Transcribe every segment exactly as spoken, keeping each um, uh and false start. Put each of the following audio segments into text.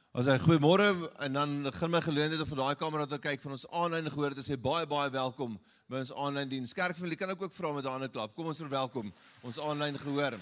As hy goeiemôre, en dan gaan my geleentheid om van daai kamera te kyk van ons aanlyn gehoor te sê baie baie welkom by ons aanlyn diens. Kerkfamilie, kan ek ook vra met 'n ander klap. Kom ons verwelkom ons aanlyn gehoor.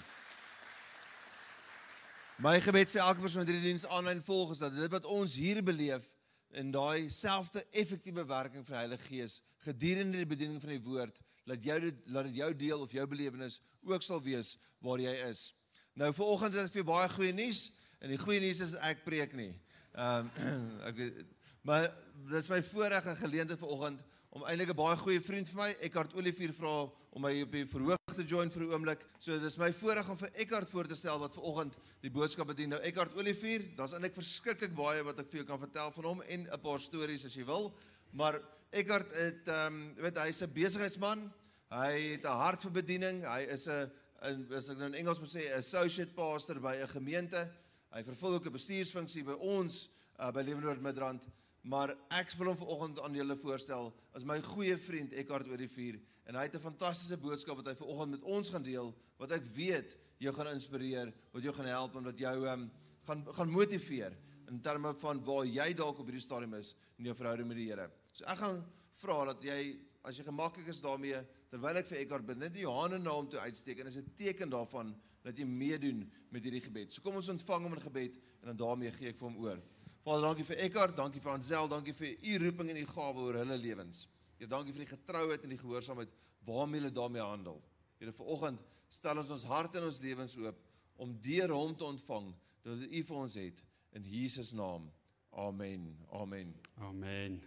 My gebed vir elke persoon wat hierdie diens aanlyn volg is dat dit wat ons hier beleef in daai selfde effektiewe werking van die Heilige Gees gedurende die bediening van die woord, laat jou dit laat dit jou deel of jou belewenis ook sal wees waar jy is. Nou vanoggend het ek vir baie goeie nuus. En die goeie nuus is ek preek nie. Um, ek, maar dit is my voorreg en geleentheid vanoggend om eintlik 'n baie goeie vriend van my, Eckhart Olivier, vra om my op die verhoog te join vir 'n oomblik. So dit is my voorreg om vir Eckhart voor te stel wat vanoggend die boodskap bedien. Nou Eckhart Olivier, daar's eintlik verskriklik baie wat ek vir jou kan vertel van hom en 'n paar stories as jy wil. Maar Eckhart het um, weet hy's 'n besigheidsman. Hy het 'n hart vir bediening. Hy is 'n as ek nou in Engels moet sê, 'n associate pastor by 'n gemeente. Hy vervul ook 'n bestuursfunksie by ons, uh, by Leeuwenhoek Midrand, maar ek wil hom vanoggend aan julle voorstel as my goeie vriend Eckhart Olivier, en hy het 'n fantastiese boodskap wat hy vanoggend met ons gaan deel, wat ek weet jou gaan inspireer, wat jou gaan help en wat jou um, gaan, gaan motiveer, in terme van waar jy dalk op hierdie stadium is, in jou verhouding met die Here. So ek gaan vra dat jy, as jy gemaklik is daarmee, terwyl ek vir Eckhart bid, net jou hande na hom toe uitsteek, en is 'n teken daarvan, dat jy meedoen met hierdie gebed. So kom ons ontvang hom in gebed, en dan daarmee gee ek vir hom oor. Vader, dankie vir Eckhart, dankie vir Ansel, dankie vir u roeping en u gawe oor hulle lewens. Ja, dankie vir die getrouheid en die gehoorsaamheid, waarmee hulle daarmee handel. Here, vanoggend stel ons ons hart en ons lewens oop, om deur hom te ontvang, dat u vir ons het, in Jesus naam. Amen, amen. Amen.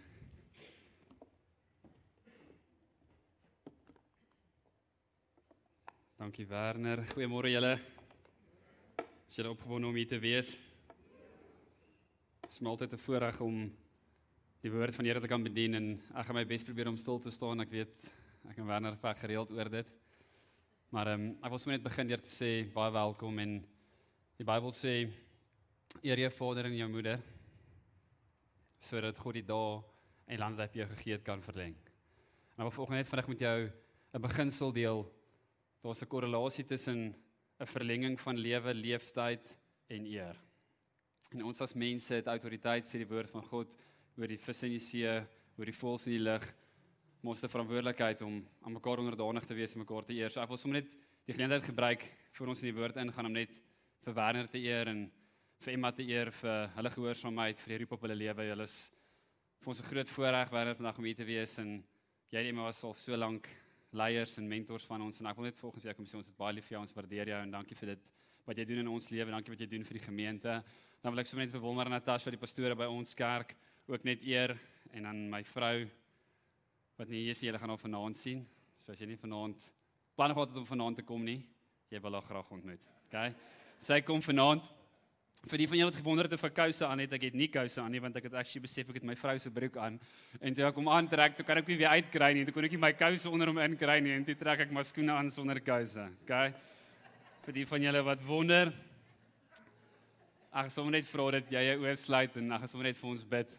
Dankie Werner, goeiemôre julle. Is julle opgewonde om hier te wees? Het is my altyd 'n voorreg om die woord van die Here te kan bedien, en ek gaan my bes probeer om stil te staan. Ek weet, ek en Werner vaak gereeld oor dit. Maar um, ek wil sommer net begin deur te sê, baie welkom, en die Bybel sê, eer jou vader en jou moeder, sodat God die dae en land wat hy vir jou gegee het kan verleng. En ek wil volgens net vandag met jou 'n beginsel deel. Daar's 'n korrelasie tussen 'n verlenging van lewe, leeftyd en eer. En ons as mense het autoriteit, sê die woord van God, oor die visse in die see, oor die voëls in die lug, maar ons het 'n verantwoordelikheid om aan mekaar onderdanig te wees en mekaar te eer. So ek wil sommer net die geleentheid gebruik voor ons in die woord ingaan om net vir Werner te eer en vir Emma te eer vir hulle gehoorsaamheid, vir die roep op hulle lewe. Julle is vir ons 'n groot voorreg, Werner, vandag om hier te wees, en jy en Emma was al so lank leiers en mentors van ons, en ek wil net volgens jou kom sê, ons het baie lief vir jou, ons waardeer jou, en dankie vir dit, wat jy doen in ons lewe, dankie wat jy doen vir die gemeente. Dan wil ek sommer net vir Wilmar en Natasha, die pastore by ons kerk, ook net eer, en dan my vrou, wat nie hier is, julle gaan haar vanaand sien, so as jy nie vanaand, plan gehad het om vanaand te kom nie, jy wil haar graag ontmoet, okay? Sy kom vanaand. Vir die van julle wat gewonder het of ek kouse aan het, ek het nie kouse aan nie, want ek het actually besef ek het my vrou se broek aan, en toe ek hom aantrek, toe kan ek nie weer uitkry nie, toe kon ek nie my kouse onder hom inkry nie, en toe trek ek my skoene aan sonder kouse, okay? Vir die van julle wat wonder, ek gaan sommer net vra dat jy jou oë sluit, en ek gaan sommer net vir ons bid.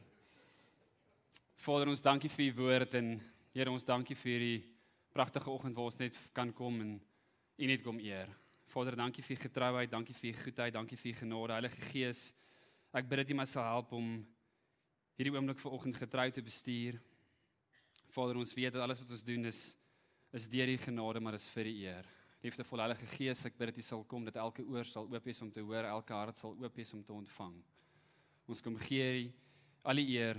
Vader, ons dankie vir u woord, en Here, ons dankie vir die pragtige oggend waar ons net kan kom, en u net kom eer. Vader, dankie vir u getrouheid, dankie vir u goedheid, dankie vir u genade, Heilige Gees. Ek bid dat u my sal help om hierdie oomblik vanoggend getrou te bestuur. Vader, ons weet dat alles wat ons doen is, is deur die genade, maar is vir die eer. Liefdevolle Heilige Gees, ek bid dat u sal kom, dat elke oor sal oop wees om te hoor, elke hart sal oop wees om te ontvang. Ons kom gee al die eer,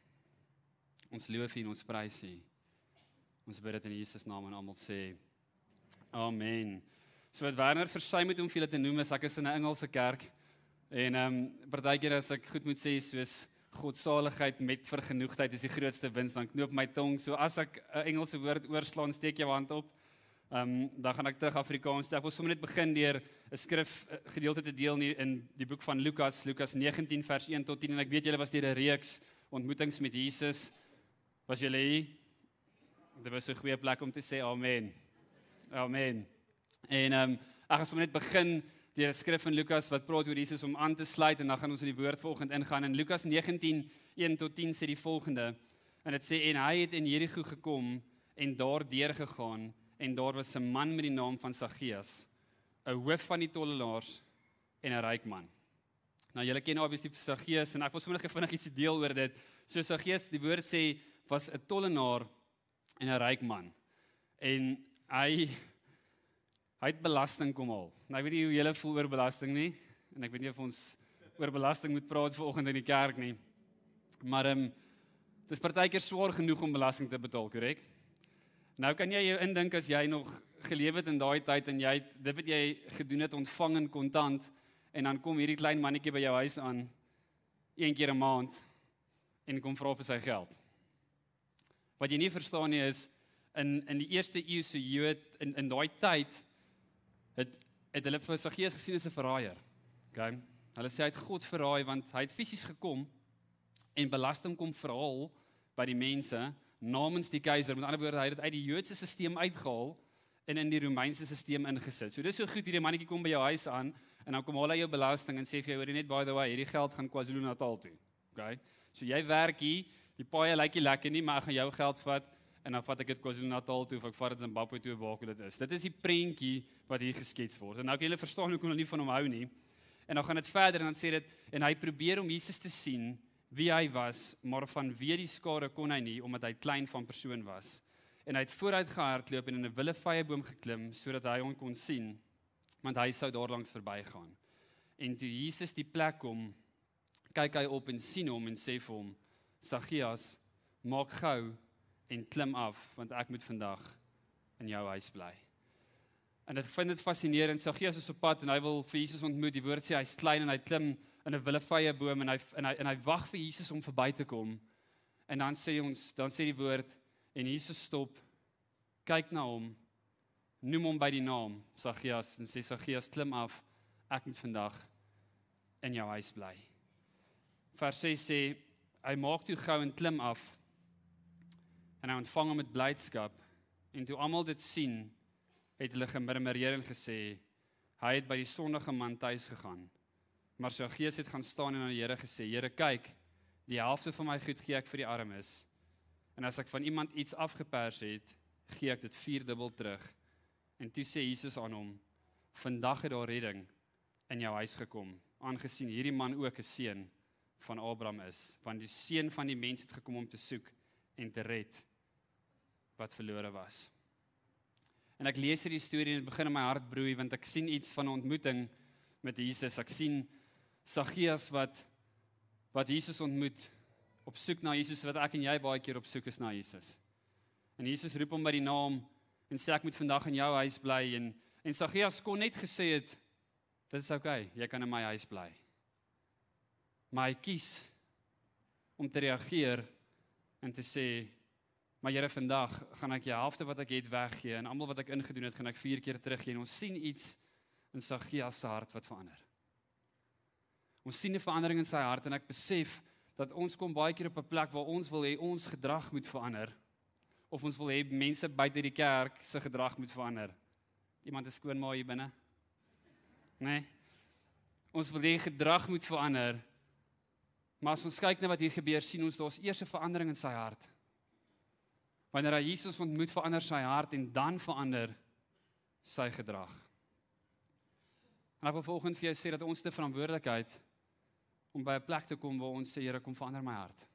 ons loof u en ons prys u. Ons bid dit in Jesus naam en almal sê, Amen. So wat Werner versuim het om vir julle te noem is, ek is in 'n Engelse kerk, en um, partykeer as ek goed moet sê, soos godsaligheid met vergenoegdheid is die grootste wins, dan knoop my tong, so as ek 'n Engelse woord oorslaan, steek jou hand op, um, dan gaan ek terug Afrikaans toe. Ek wil sommer net begin deur 'n skrif gedeelte te deel nie, in die boek van Lukas, Lukas negentien vers een tot tien, en ek weet julle was deur 'n reeks ontmoetings met Jesus, was julle hier? Dit was 'n goeie plek om te sê amen. Amen. En um, ek gaan sommer net begin deur 'n skrif van Lukas wat praat oor Jesus om aan te sluit, en dan gaan ons in die woord vanoggend ingaan. In Lukas negentien, een tot tien sê die volgende, en dit sê, en hy het in Jerigo gekom, en daar deurgegaan, en daar was 'n man met die naam van Saggeus, 'n hoof van die tollelaars, en 'n ryk man. Nou, julle ken obviously Saggeus en ek wil sommer net vinnig iets deel oor dit. So Saggeus, die woord sê, was 'n tollenaar en 'n ryk man. En hy hy het belasting kom haal. Nou ek weet nie hoe julle voel oor belasting nie en ek weet nie of ons oor belasting moet praat vanoggend in die kerk nie. Maar ehm um, dis partykeer swaar genoeg om belasting te betaal, korrek? Nou kan jy jou indink as jy nog geleef het in daai tyd en jy het dit wat jy gedoen het ontvang in kontant en dan kom hierdie klein mannetjie by jou huis aan een keer 'n maand en kom vra vir sy geld. Wat jy nie verstaan nie is in in die eerste eeu se Jood in in daai tyd het het hulle vir Saggeus gesien as 'n verraaier. Okay? Hulle sê hy het God verraai want hy het fisies gekom en belasting kom verhaal by die mense namens die keiser. Met ander woorde, hy het dit uit die Joodse stelsel uitgehaal en in die Romeinse stelsel ingesit. So dis so goed, hierdie mannetjie kom by jou huis aan en dan kom haal hy jou belasting en sê vir jou, hoor jy net, by the way, hierdie geld gaan KwaZulu-Natal toe. Okay? So jy werk hier, die paaie lyk nie lekker nie, maar ek gaan jou geld vat en dan vat ek dit KwaZulu-Natal toe of ek vat dit Zimbabwe toe waar ook dit is. Dit is die prentjie wat hier geskets word. En nou kan julle verstaan hoe kon hulle nie van hom hou nie. En dan gaan dit verder en dan sê dit en hy probeer om Jesus te sien wie hy was, maar vanweë die skare kon hy nie omdat hy klein van persoon was. En hy het vooruit gehardloop en in 'n willevyeboom geklim sodat hy hom kon sien, want hy sou daarlangs verbygaan. En toe Jesus die plek kom, kyk hy op en sien hom en sê vir hom: Saggeus, maak gou en klim af, want ek moet vandag in jou huis bly. En ek vind dit fascinerend. Saggeus is op pad en hy wil vir Jesus ontmoet. Die woord sê hy's klein en hy klim in 'n willevyeboom en hy en hy en hy wag vir Jesus om verby te kom. En dan sê ons, dan sê die woord en Jesus stop, kyk na hom, noem hom by die naam, Saggeus, en sê Saggeus, klim af, ek moet vandag in jou huis bly. Vers ses sê, hy maak toe gou en klim af, en hy ontvang hom met blydskap, en toe almal dit sien, het hulle gemurmureer en gesê, hy het by die sondige man tuis gegaan. Maar Saggeus het gaan staan en aan die Here gesê, Here, kyk, die helfte van my goed gee ek vir die armes, en as ek van iemand iets afgepers het, gee ek dit vierdubbel terug. En toe sê Jesus aan hom, vandag het daar redding in jou huis gekom, aangesien hierdie man ook 'n seun van Abraham is, want die seun van die mens het gekom om te soek en te red wat verlore was. En ek lees hierdie storie en dit begin in my hart broei, want ek sien iets van 'n ontmoeting met Jesus. Ek sien Saggeus wat wat Jesus ontmoet, op soek na Jesus, wat ek en jy baie keer op soek is na Jesus. En Jesus roep hom by die naam en sê ek moet vandag in jou huis bly en en Saggeus kon net gesê het, dit is okay, jy kan in my huis bly. Maar hy kies om te reageer en te sê, maar Here, vandag gaan ek die helfte wat ek het weggee en almal wat ek ingedoen het, gaan ek vier keer teruggee. En ons sien iets in Saggeus se hart wat verander. Ons sien 'n verandering in sy hart en ek besef dat ons kom baie keer op 'n plek waar ons wil hê ons gedrag moet verander. Of ons wil hê mense buite die kerk se gedrag moet verander. Iemand is skoonmaak hier binne? Nee. Ons wil hê gedrag moet verander. Maar as ons kyk na wat hier gebeur, sien ons daar's eers 'n verandering in sy hart. Wanneer hy Jesus ontmoet, verander sy hart en dan verander sy gedrag. En ek wil vanoggend vir jou sê dat ons te verantwoordelikheid om by 'n plek te kom waar ons sê, Here, kom verander my hart.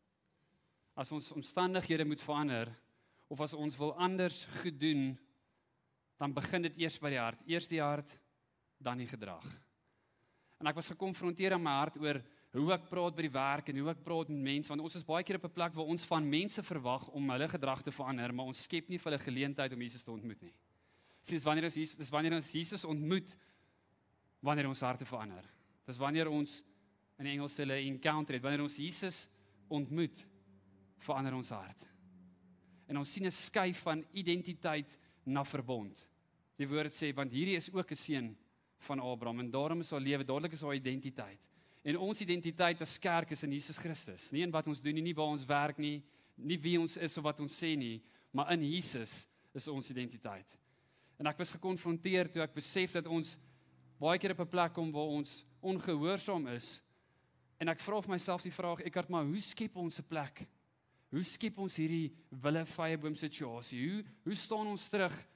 As ons omstandighede moet verander, of as ons wil anders gedoen, dan begin dit eers by die hart. Eers die hart, dan die gedrag. En ek was gekonfronteer in my hart oor hoe ek praat by die werk en hoe ek praat met mense, want ons is baie keer op 'n plek waar ons van mense verwag om hulle gedrag te verander, maar ons skep nie vir hulle geleentheid om Jesus te ontmoet nie. Dis wanneer ons Jesus, dis wanneer ons Jesus ontmoet, wanneer ons harte verander. Dis wanneer ons, in Engels hulle encounter het, wanneer ons Jesus ontmoet, verander ons hart. En ons sien 'n skuif van identiteit na verbond. Die woord sê, want hierdie is ook 'n seun van Abraham, en daarom is haar lewe, dadelik is haar identiteit. En ons identiteit as kerk is in Jesus Christus. Nie in wat ons doen nie, nie waar ons werk nie, nie wie ons is of wat ons sê nie, maar in Jesus is ons identiteit. En ek was gekonfronteer toe ek besef dat ons baie keer op 'n plek kom waar ons ongehoorsaam is. En ek vra vir myself die vraag, Eckhart, maar hoe skep ons 'n plek? Hoe skep ons hierdie willevyeboom situasie? Hoe hoe staan ons terug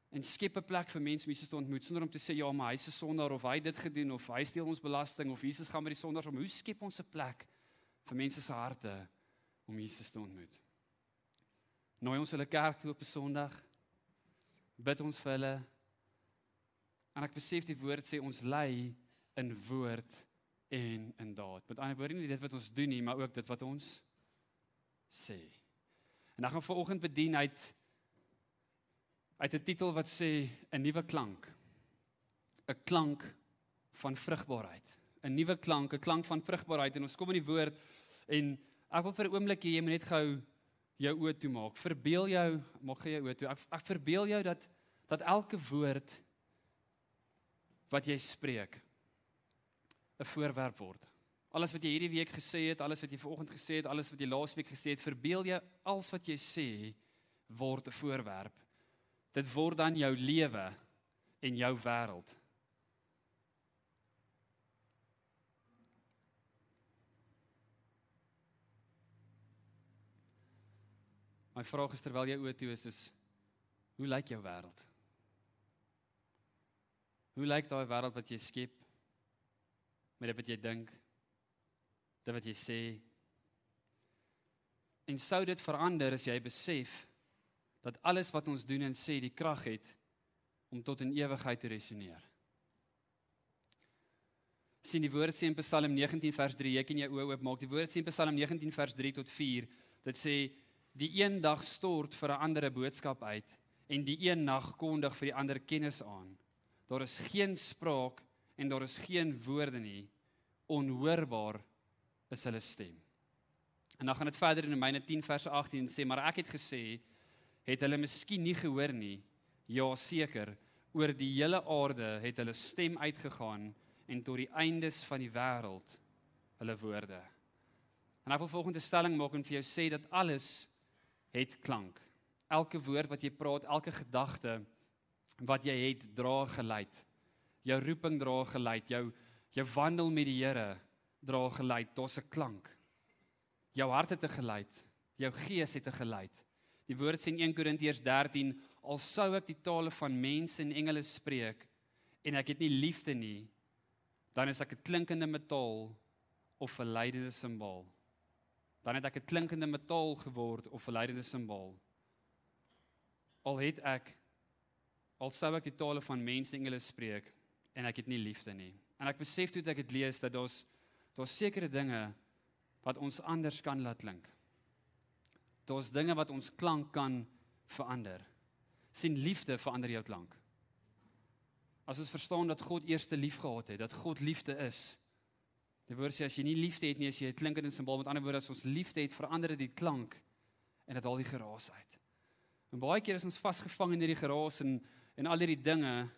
en skep 'n plek vir mense om Jesus te ontmoet, sonder om te sê, ja, maar hy's 'n sondaar, of hy het dit gedoen, of hy steel ons belasting, of Jesus gaan met die sondaars om. Hoe skep ons 'n plek vir mense se harte om Jesus te ontmoet? Nooi ons hulle kerk toe op 'n Sondag, bid ons vir hulle, en ek besef die woord sê, ons lei in woord en in daad. Met ander woorde, nie dit wat ons doen nie, maar ook dit wat ons sê. En ek gaan vanoggend bedien uit uit 'n titel wat sê 'n nuwe klank. 'n Klank van vrugbaarheid. 'n Nuwe klank, 'n klank van vrugbaarheid. En ons kom in die woord en ek wil vir 'n oomblik hê jy moet net gou jou oë toemaak. Verbeel jou, maak jy jou oë toe. Ek ek verbeel jou dat dat elke woord wat jy spreek 'n voorwerp word. Alles wat jy hierdie week gesê het, alles wat jy vanoggend gesê het, alles wat jy laasweek gesê het, verbeel jou alles wat jy sê word 'n voorwerp. Dit word dan jou lewe en jou wêreld. My vraag is terwyl jy oë toe is, is hoe lyk jou wêreld? Hoe lyk daai wêreld wat jy skep? Met dit wat jy dink, dit wat jy sê. En sou dit verander as jy besef dat alles wat ons doen en sê die krag het om tot in ewigheid te resoneer. Sien die woord sê in Psalm negentien vers drie, jy kan jou oë oopmaak. Die woord sê in Psalm negentien vers drie tot vier, dit sê die een dag stort vir 'n ander 'n boodskap uit en die een nag kondig vir die ander kennis aan. Daar is geen spraak en daar is geen woorde nie, onhoorbaar is hulle stem. En dan gaan dit verder in Romeine tien vers agttien sê, maar ek het gesê, het hulle miskien nie gehoor nie, ja seker, oor die hele aarde het hulle stem uitgegaan en tot die eindes van die wêreld hulle woorde. En ek wil volgende stelling maak en vir jou sê dat alles het klank. Elke woord wat jy praat, elke gedagte wat jy het, dra geluid. Jou roeping dra geluid, jou, jou wandel met die Here dra geluid, daar's 'n klank. Jou hart het 'n geluid, jou gees het 'n geluid. Die woord sê in een Korintiërs dertien, al sou ek die tale van mense en engele spreek, en ek het nie liefde nie, dan is ek 'n klinkende metaal of 'n lydende simbaal. Dan het ek 'n klinkende metaal geword of 'n lydende simbaal. Al het ek, al sou ek die tale van mense en engele spreek, en ek het nie liefde nie. En ek besef toe dat ek het lees, dat daar's daar's sekere dinge wat ons anders kan laat klink. Daar's dinge wat ons klank kan verander. Sien, liefde verander jou klank. As ons verstaan dat God eerste lief gehad het, dat God liefde is. Die woord sê, as jy nie liefde het nie, as jy 'n klinkende simbaal, met ander woorde, as ons liefde het, verander dit die klank, en dit haal die geraas uit. En baie keer is ons vasgevang in hierdie geraas, en, en al hierdie dinge,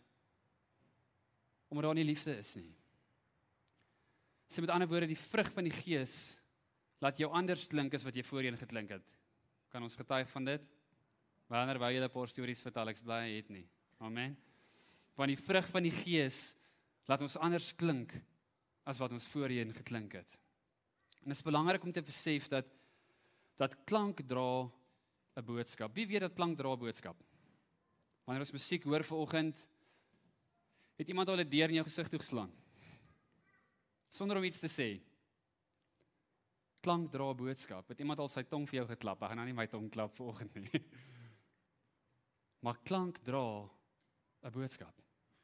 omdat daar nie liefde is nie. So met ander woorde, die vrug van die Gees, laat jou anders klink as wat jy voorheen geklink het. Kan ons getuig van dit? Wanneer wou jy 'n paar stories vertel, ek is bly jy het nie. Amen. Want die vrug van die Gees laat ons anders klink as wat ons voorheen geklink het. En dit is belangrik om te besef dat dat klank dra 'n boodskap. Wie weet dat klank dra 'n boodskap? Wanneer ons musiek hoor vanoggend, het iemand al 'n deur in jou gesig toegeslaan? Sonder om iets te sê. Klank dra 'n boodskap. Het iemand al sy tong vir jou geklap? Ek gaan nou nie my tong klap vanoggend nie. Maar klank dra 'n boodskap.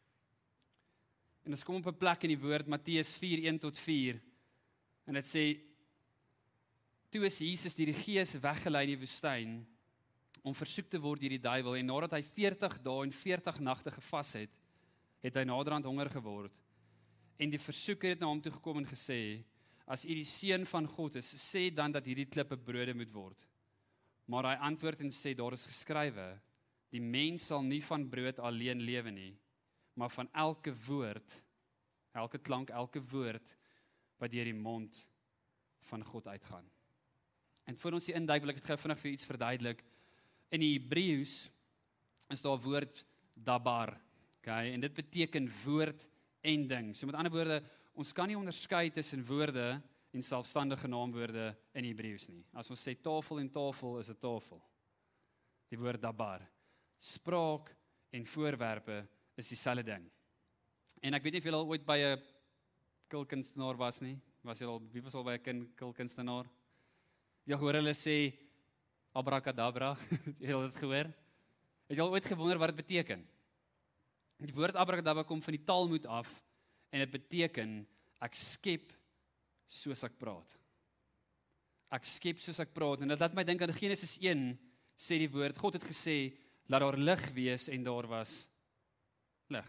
En ons kom op 'n plek in die woord, Matteus vier, een tot vier, en dit sê, toe is Jesus deur die Gees weggelei in die woestyn, om versoek te word deur die duiwel, en nadat hy veertig dae en veertig nagte gevas het, het hy naderhand honger geword. En die versoeker het na hom toe gekom en gesê, as u die seun van God is, sê dan dat hierdie klippe brode moet word. Maar hy antwoord en sê, daar is geskrywe, die mens sal nie van brood alleen lewe nie, maar van elke woord, elke klank, elke woord, wat deur die mond van God uitgaan. En voor ons die induik, wil ek het gou vinnig vir iets verduidelik. In die Hebreëus is daar woord dabar, okay? En dit beteken woord en ding. So met ander woorde, ons kan nie onderskei tussen woorde en selfstandige naamwoorde in Hebreëus nie. As ons sê tafel en tafel, is 'n tafel. Die woord dabar. Spraak en voorwerpe is dieselfde ding. En ek weet nie of julle al ooit by 'n kulkunstenaar was nie. Was julle al, wie was al by 'n kulkunstenaar? Jy gehoor hulle sê abracadabra, het jy al dit gehoor? Het jy al ooit gewonder wat dit beteken? Die woord abracadabra kom van die Talmud af en dit beteken ek skep soos ek praat. Ek skep soos ek praat en dit laat my dink aan Genesis een sê die woord, God het gesê laat daar lig wees en daar was lig.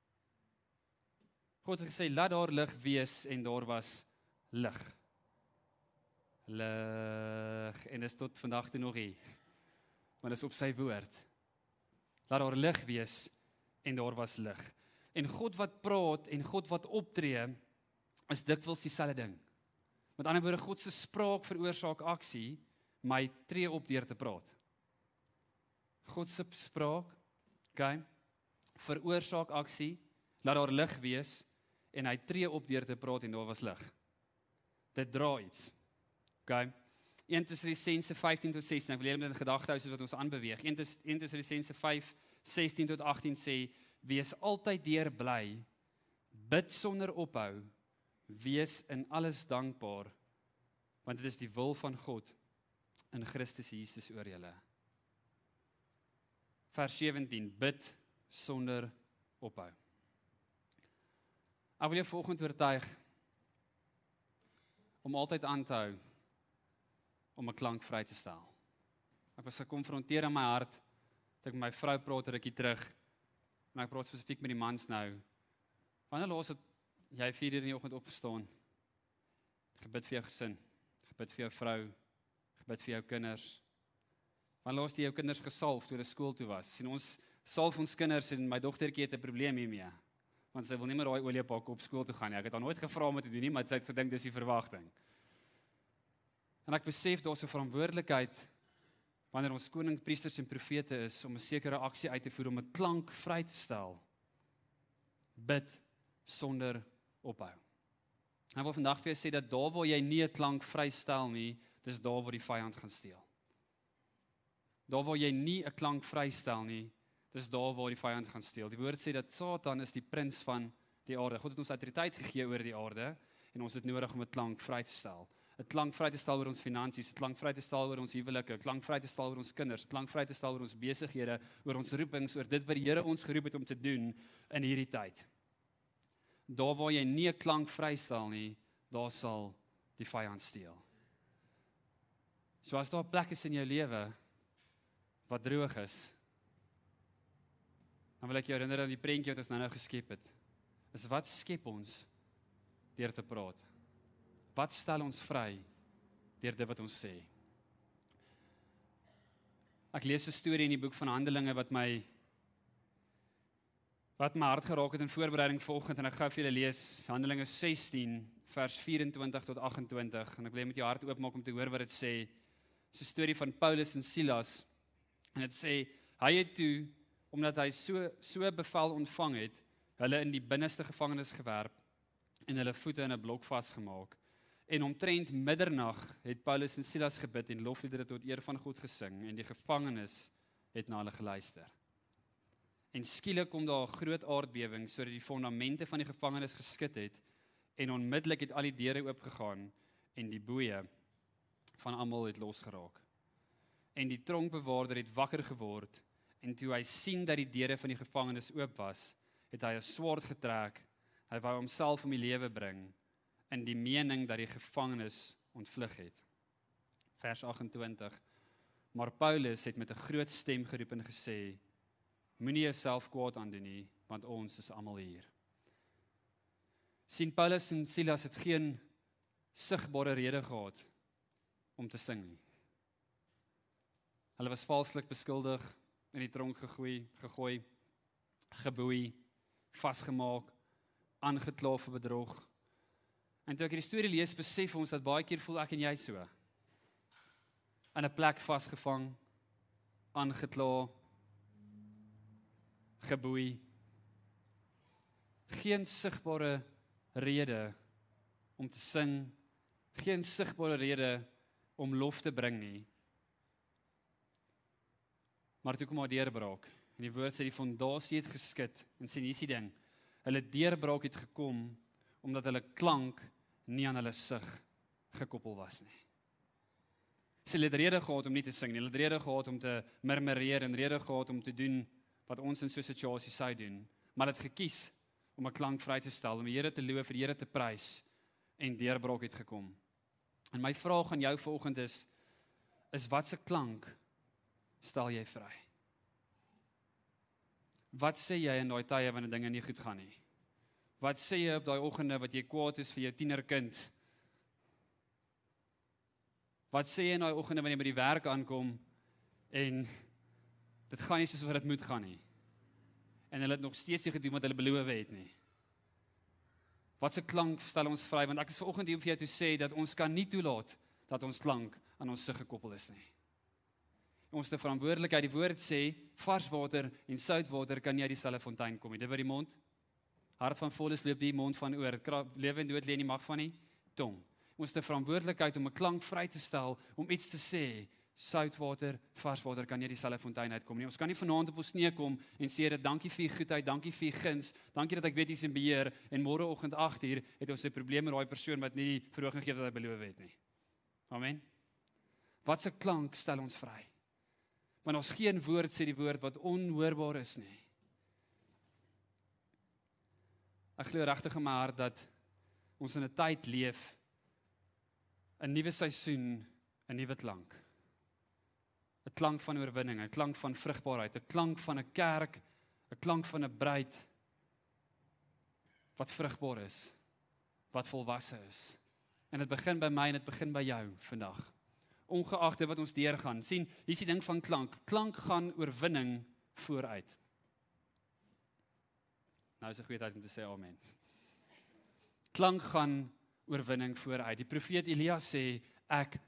God het gesê laat daar lig wees en daar was lig. Lig en dit is tot vandag toe nog hier. Maar dit is op sy woord. Laat daar lig wees en daar was lig. En God wat praat en God wat optree is dikwels dieselfde ding. Met ander woorde, God se spraak veroorsaak aksie, maar hy tree op deur te praat. God se spraak, okay, veroorsaak aksie, laat daar lig wees en hy tree op deur te praat en daar was lig. Dit dra iets. Okay. Eerste Tessalonisense vyftien tot sestien, ek wil hê met 'n gedagte soos wat ons aanbeweeg. Eerste Tessalonisense vyf sestien tot agttien sê, wees altyd deur bly, bid sonder ophou, wees in alles dankbaar, want dit is die wil van God in Christus Jesus oor julle. Vers sewentien, bid sonder ophou. Ek wil jou vanoggend oortuig om altyd aan te hou om 'n klank vry te stel. Ek was gekonfronteer in my hart dat ek met my vrou praat 'n rukkie terug en ek praat spesifiek met die mans nou. Wanneer laas het jy vier uur in die oggend opgestaan? Gebid vir jou gesin, gebid vir jou vrou, gebid vir jou kinders. Wanneer laas jy jou kinders gesalf toe hulle skool toe was? Sien ons salf ons kinders en my dogtertjie het 'n probleem hiermee. Want sy wil nie meer daai olie pak op skool toe gaan nie. Ek het haar nooit gevra om te doen nie, maar sy het gedink dis die verwagting. En ek besef daar's 'n verantwoordelikheid wanneer ons koning, priesters en profete is om 'n sekere aksie uit te voer om 'n klank vry te stel. Bid sonder ophou. Ek wil vandag vir jou sê dat daar waar jy nie 'n klank vrystel nie, dis daar waar die vyand gaan steel. Daar waar jy nie 'n klank vrystel nie, dis daar waar die vyand gaan steel. Die woord sê dat Satan is die prins van die aarde. God het ons autoriteit gegee oor die aarde en ons het nodig om 'n klank vry te stel. 'n Klank vry te stel oor ons finansies, 'n klank vry te stel oor ons huwelike, 'n klank vry te stel oor ons kinders, 'n klank vry te stel oor ons besighede, oor ons roepings, oor dit wat die Here ons geroep het om te doen in hierdie tyd. Daar waar jy nie 'n klank vrystel nie, daar sal die vyand steel. So as daar 'n plek is in jou lewe wat droog is, dan wil ek jou herinner aan die prentjie wat ons nou nou geskep het. Is wat skep ons deur te praat? Wat stel ons vry deur dit wat ons sê? Ek lees 'n storie in die boek van Handelinge wat my wat my hart geraak het in voorbereiding vanoggend en ek gou vir julle lees Handelinge sestien vers vyf-en-twintig tot agt-en-twintig en ek wil hê met jou hart oopmaak om te hoor wat dit sê. Dis 'n storie van Paulus en Silas en dit sê hy het toe omdat hy so so bevel ontvang het, hulle in die binneste gevangenis gewerp en hulle voete in 'n blok vasgemaak. En omtrent middernag het Paulus en Silas gebid en lofliedere tot eer van God gesing en die gevangenes het na hulle geluister. En skielik kom daar 'n groot aardbewing sodat die fondamente van die gevangenis geskit het en onmiddellik het al die deure oopgegaan en die boeye van almal het losgeraak. En die tronkbewaarder het wakker geword en toe hy sien dat die deure van die gevangenis oop was, het hy 'n swaard getrek. Hy wou homself om die lewe bring in die mening dat die gevangenes ontvlug het. Vers agt-en-twintig. Maar Paulus het met 'n groot stem geroep en gesê: Moenie jouself kwaad aandoen nie, want ons is almal hier. Sien, Paulus en Silas het geen sigbare rede gehad om te sing nie. Hulle was valslik beskuldig, in die tronk gegooi, gegooi, geboei, vasgemaak, aangekla vir bedrog. En toe ek die storie lees, besef ons dat baie keer voel ek en jy so. In 'n plek vasgevang, aangekla, geboei. Geen sigbare rede om te sing, geen sigbare rede om lof te bring nie. Maar toe kom maar deurbraak. En die woord sê die fondasie het geskit. En sien, hier is die ding. Hulle deurbraak het gekom, omdat hulle klank nie aan hulle sig gekoppel was nie. So hulle het rede gehad om nie te sing nie, hulle het rede gehad om te murmureer en rede gehad om te doen wat ons in so 'n situasie sou doen, maar het gekies om 'n klank vry te stel, om die Here te loof, vir die Here te prys en deurbraak het gekom. En my vraag aan jou vanoggend is, is wat se klank stel jy vry? Wat sê jy in daai tye wanneer dinge nie goed gaan nie? Wat sê jy op daai oggende wat jy kwaad is vir jou tienerkind? Wat sê jy in daai oggende wanneer jy by die werk aankom en dit gaan nie soos wat dit moet gaan nie? En hulle het nog steeds nie gedoen wat hulle beloof het nie. Wat se klank stel ons vry? Want ek is vanoggend hier om vir jou te sê dat ons kan nie toelaat dat ons klank aan ons sig gekoppel is nie. Ons te verantwoordelikheid, die woord sê, vars water en sout water kan nie uit dieselfde fontein kom nie. Dit wat die mond, hart van vol is, loop die mond van oor. Lewe en dood lê in die mag van die tong. Ons te verantwoordelikheid om 'n klank vry te stel, om iets te sê, soutwater, vars water kan nie uit dieselfde fontein uitkom nie. Ons kan nie vanaand op ons knie kom en sê, Here, dankie vir u goedheid, dankie vir u guns, dankie dat ek weet u is in beheer, en môreoggend agt uur het ons 'n probleem met daai persoon wat nie die verhooging gee wat hy beloof het nie. Amen. Wat se klank stel ons vry? Want ons geen woord sê die woord wat onhoorbaar is nie. Ek glo regtig in my hart dat ons in 'n tyd leef, 'n nuwe seisoen, 'n nuwe klank. 'n Klank van oorwinning, 'n klank van vrugbaarheid, 'n klank van 'n kerk, 'n klank van 'n bruid wat vrugbaar is, wat volwasse is. En dit begin by my en dit begin by jou vandag. Ongeag dit wat ons deurgaan. Sien, hier is die ding van klank. Klank gaan oorwinning vooruit. Nou is 'n goeie tyd om te sê amen. Klank gaan oorwinning vooruit. Die profeet Elia sê, ek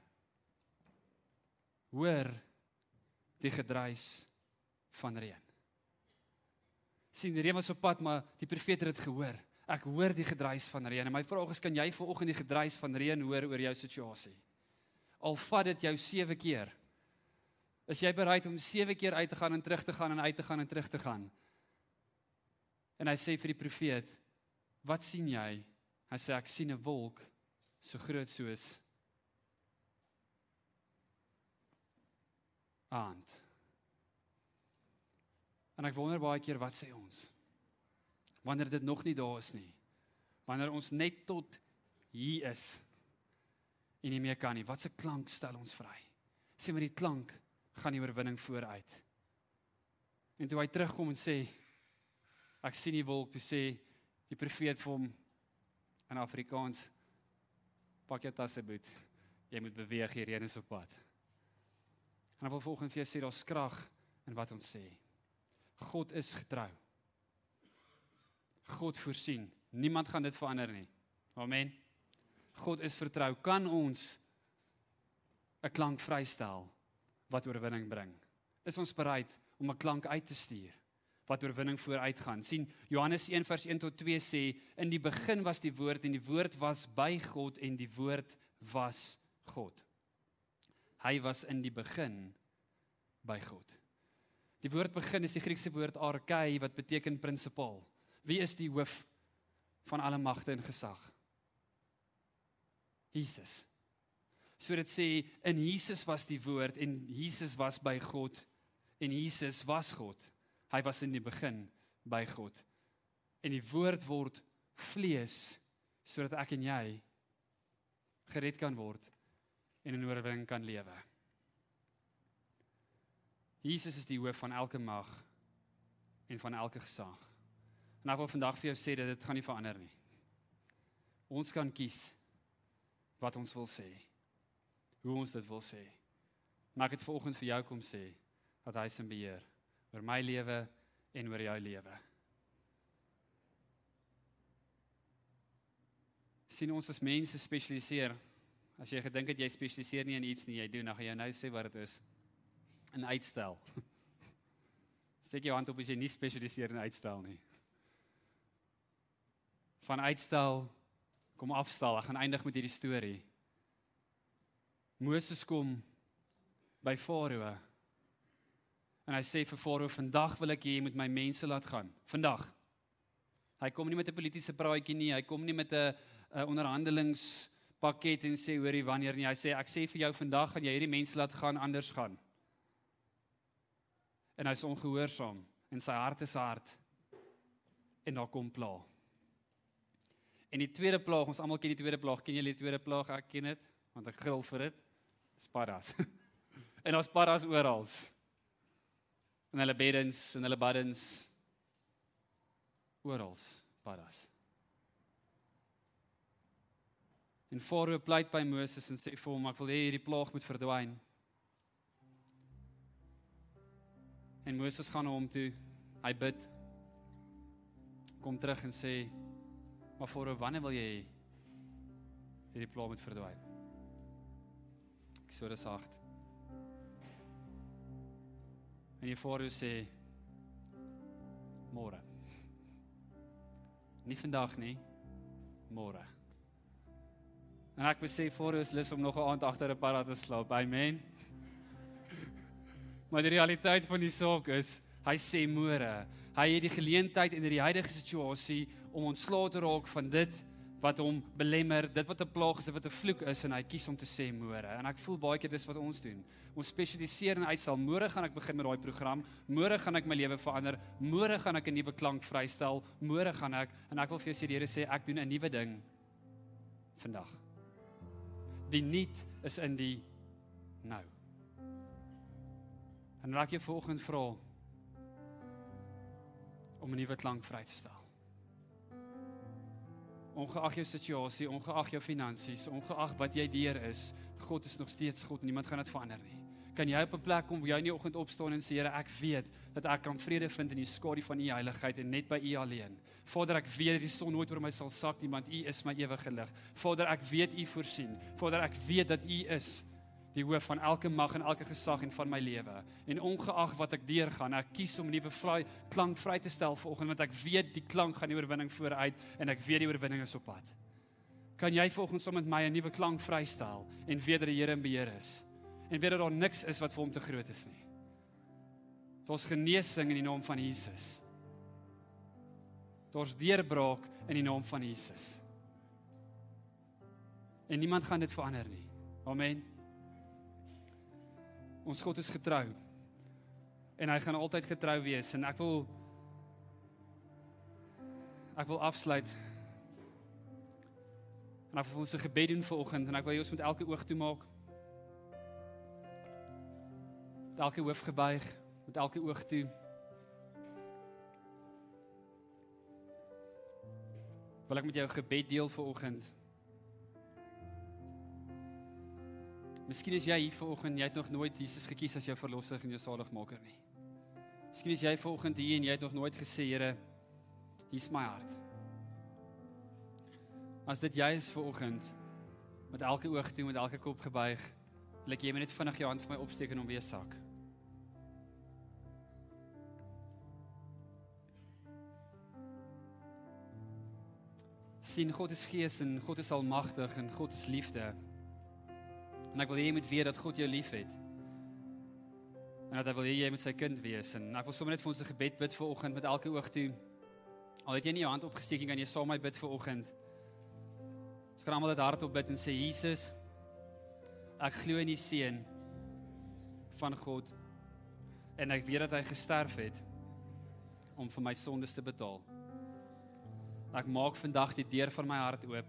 hoor die gedruis van reën. Sien, die reën was op pad, maar die profeet het dit gehoor. Ek hoor die gedruis van reën. En my vraag is, kan jy vanoggend die gedruis van reën hoor oor jou situasie? Al vat dit jou sewe keer. Is jy bereid om sewe keer uit te gaan en terug te gaan en uit te gaan en terug te gaan? En hy sê vir die profeet, wat sien jy? Hy sê, ek sien 'n wolk so groot soos aand. En ek wonder baie keer, wat sê ons? Wanneer dit nog nie daar is nie. Wanneer ons net tot hier is en nie meer kan nie. Wat se klank stel ons vry? Sê maar die klank gaan die oorwinning vooruit. En toe hy terugkom en sê, ek sien die wolk, toe sê die profeet vir hom in Afrikaans, pak jou tasse boet, jy moet beweeg, hier reën is op pad. En ek wil volgende vir jou sê, daar's krag in wat ons sê. God is getrou. God voorsien. Niemand gaan dit verander nie. Amen. God is vertrou. Kan ons 'n klank vrystel wat oorwinning bring? Is ons bereid om 'n klank uit te stuur wat oorwinning vooruit gaan? Sien, Johannes een vers een tot twee sê, in die begin was die woord en die woord was by God en die woord was God. Hy was in die begin by God. Die woord begin is die Griekse woord archai wat beteken prinsipaal. Wie is die hoof van alle magte en gesag? Jesus. So dit sê, in Jesus was die woord en Jesus was by God en Jesus was God. Hy was in die begin by God. En die woord word vlees sodat ek en jy gered kan word en in oorwinning kan lewe. Jesus is die hoof van elke mag en van elke gesag. En ek wil vandag vir jou sê dat dit gaan nie verander nie. Ons kan kies wat ons wil sê, hoe ons dit wil sê. Maar ek het vanoggend vir jou kom sê, dat hy is in beheer, oor my lewe en oor jou lewe. Sien, ons as mense spesialiseer. As jy gedink het jy spesialiseer nie in iets nie, jy doen, dan gaan jy nou sê wat dit is. In uitstel. Steek jou hand op as jy nie spesialiseer in uitstel nie. Van uitstel, kom afstel, ek gaan eindig met hierdie storie. Moses kom by Farao, En hy sê vir Farao, vandag wil ek hê jy moet my mense laat gaan. Vandag. Hy kom nie met 'n politieke praatjie nie, hy kom nie met 'n 'n onderhandelingspakket en sê hoorie wanneer nie. Hy sê ek sê vir jou vandag gaan jy hierdie mense laat gaan, anders gaan. En hy is ongehoorsaam en sy hart is hard. En daar kom pla. En die tweede plaag, ons almal ken die tweede plaag. Ken julle die tweede plaag? Ek ken dit, want ek gril vir dit. Dis paddas. En daar's paddas oral. En hulle beddens en hulle baddens. Oral paddas. En Farao pleit by Moses en sê vir hom, ek wil hê hierdie plaag moet verdwyn. En Moses gaan na hom toe, hy bid, kom terug en sê, maar Farao, wanneer wil jy hierdie plaag moet verdwyn? Ek sê, dis hard. En die Farao sê, môre. Nie vandag nie, môre. En ek besef Farao is lus om nog 'n aand agter 'n padda te slaap. Amen. Maar die realiteit van die saak is, hy sê môre. Hy het die geleentheid in die huidige situasie om ontslae te raak van dit wat hom belemmer, dit wat 'n plaag is, dit wat 'n vloek is, en hy kies om te sê môre. En ek voel baie keer dis wat ons doen. Ons spesialiseer en uitstel. Môre gaan ek begin met daai program. Môre gaan ek my lewe verander. Môre gaan ek 'n nuwe klank vrystel. Môre gaan ek, en ek wil vir jou sê, die Here sê ek doen 'n nuwe ding vandag. Die niet is in die nou. En raak jy vanoggend vra om 'n nuwe klank vry te stel. Ongeag jou situasie, ongeag jou finansies, ongeag wat jy deur is, God is nog steeds God en niemand gaan dit verander nie. Kan jy op 'n plek kom waar jy in die oggend opstaan en sê, Here, ek weet dat ek kan vrede vind in die skadu van U heiligheid en net by U alleen. Vader, ek weet dat die son nooit oor my sal sak nie, want U is my ewige lig. Vader, ek weet U voorsien. Vader, ek weet dat U is die hoof van elke mag en elke gesag en van my lewe. En ongeag wat ek deurgaan, ek kies om 'n nuwe vry, klank vry te stel vanoggend, want ek weet die klank gaan die oorwinning vooruit en ek weet die oorwinning is op pad. Kan jy vanoggend saam met my 'n nuwe klank vrystel en weet dat die Here in beheer is? En weet dat daar niks is wat vir hom te groot is nie. Daar's genesing in die naam van Jesus. Daar's deurbraak in die naam van Jesus. En niemand gaan dit verander nie. Amen. Ons God is getrou. En hy gaan altyd getrou wees. En ek wil ek wil afsluit. En ek wil ons 'n gebed doen vanoggend en ek wil jy ons met elke oog toemaak. Met elke hoof gebuig, met elke oog toe. Wil ek met jou 'n gebed deel vanoggend. Miskien is jy hier vanoggend, jy het nog nooit Jesus gekies as jou verlosser en jou saligmaker nie. Miskien is jy vanoggend hier en jy het nog nooit gesê, Here, hier's my hart. As dit jy is vanoggend, met elke oog toe, met elke kop gebuig, wil ek jy net vinnig jou hand vir my opsteek en hom weer sak. Sien, God is gees en God is almagtig en God is liefde. En ek wil hê jy moet weet dat God jou lief het. En dat hy wil hê jy moet sy kind wees. En ek wil sommer net vir ons 'n gebed bid vanoggend met elke oog toe. Al het jy nie jou hand opgesteek nie, kan jy saam met my bid vanoggend. Ons kan almal dit hardop bid en sê, Jesus, ek glo in die seun van God. En ek weet dat hy gesterf het om vir my sondes te betaal. Ek maak vandag die deur van my hart oop.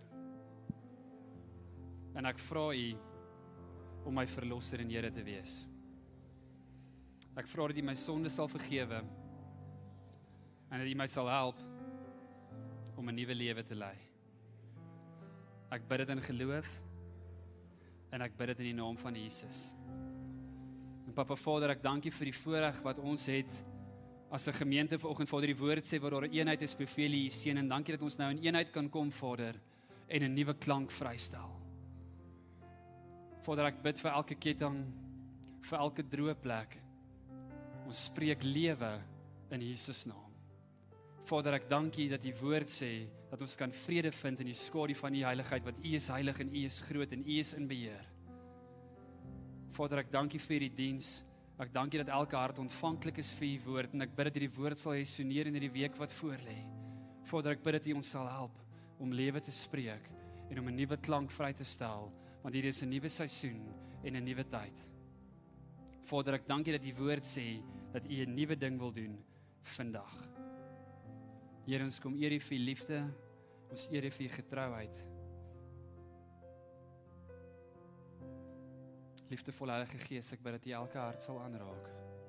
En ek vra U om my verlosser en Here te wees. Ek vra dat U my sondes sal vergewe en dat U my sal help om 'n nuwe lewe te lei. Ek bid dit in geloof en ek bid dit in die naam van Jesus. En Papa Vader, ek dank U vir die voorreg wat ons het as 'n gemeente vanoggend. Vader, die woord sê waar daar 'n eenheid is, beveel U seën, en dankie dat ons nou in eenheid kan kom, Vader, en 'n nuwe klank vrystel. Vader, ek bid vir elke ketting, vir elke droë plek. Ons spreek lewe in Jesus naam. Vader, ek dank U dat U woord sê dat ons kan vrede vind in die skadu van U heiligheid, want U is heilig en U is groot en U is in beheer. Vader, ek dank U vir die diens Ek dank U dat elke hart ontvanklik is vir U woord, en ek bid dat hierdie woord sal resoneer in hierdie week wat voorlê. Vader, ek bid dat U ons sal help om lewe te spreek en om 'n nuwe klank vry te stel, want hier is 'n nuwe seisoen en 'n nuwe tyd. Vader, ek dank U dat die woord sê dat U 'n nuwe ding wil doen vandag. Here, ons kom eer U vir U liefde, ons eer U vir U getrouheid. Liefdevolle Heilige Gees, ek bid dat U elke hart sal aanraak.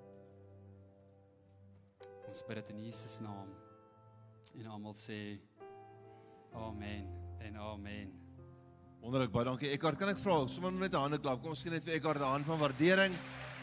Ons bid dit in Jesus naam. En almal sê amen en amen. Wonderlik, baie dankie. Eckhart, kan ek vra, sommer met 'n hande klap, kom ons gee net vir Eckhart 'n hand van waardering.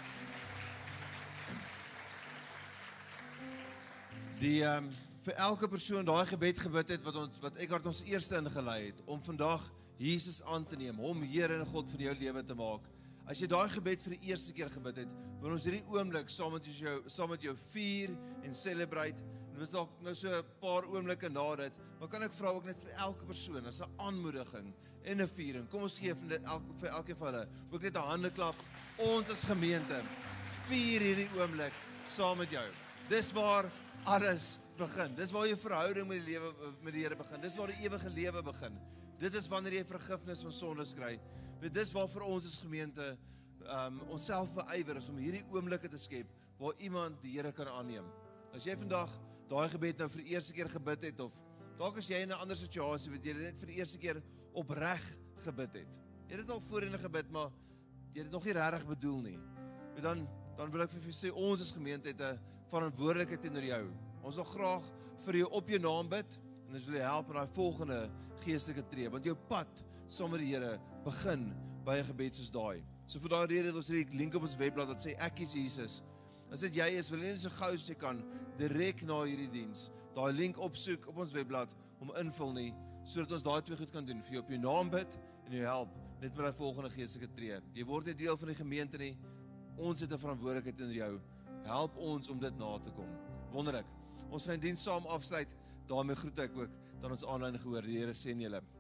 Die, um, vir elke persoon daai gebed gebid het, wat, ons, wat Eckhart ons eerste ingelei het, om vandag Jesus aan te neem, hom Here en God van jou lewe te maak. As jy daai gebed vir die eerste keer gebid het, wil ons hierdie oomblik saam met jou, saam met jou vier en celebrate. Dit was dalk nou so 'n paar oomblikke na dit, maar kan ek vra ook net vir elke persoon, as 'n aanmoediging en 'n viering. Kom ons gee vir, el, vir elkeen van hulle ook net 'n hande klap. Ons as gemeente vier hierdie oomblik saam met jou. Dis waar alles begin. Dis waar jou verhouding met die lewe met die Here begin. Dis waar die ewige lewe begin. Dit is wanneer jy vergifnis van sondes kry. Dis waar vir ons as gemeente um, onsself beywer is om hierdie oomblikke te skep waar iemand die Here kan aanneem. As jy vandag daai gebed nou vir die eerste keer gebid het, of dalk as jy in 'n ander situasie wat jy dit net vir die eerste keer opreg gebid het. Jy het dit al voorheen gebid, maar jy het dit nog nie regtig bedoel nie. En dan dan wil ek vir jou sê, ons as gemeente het 'n verantwoordelikheid teenoor jou. Ons wil graag vir jou op jou naam bid, en ons wil jou help in daai volgende geestelike tree, want jou pad saam met die Here begin by 'n gebed soos daai. So vir daai rede het ons hierdie link op ons webblad wat sê ek is Jesus. As dit jy is, wil jy net so gou as jy kan direk na hierdie diens daai link opsoek op ons webblad om invul nie, sodat ons daai twee goed kan doen, vir jou op jou naam bid en jou help net met daai volgende geestelike tree. Jy word nie deel van die gemeente nie. Ons het 'n verantwoordelikheid in jou. Help ons om dit na te kom. Wonderlik. Ons gaan die diens saam afsluit. Daarmee groet ek ook dan ons aanlyn gehoor. Die Here seën julle.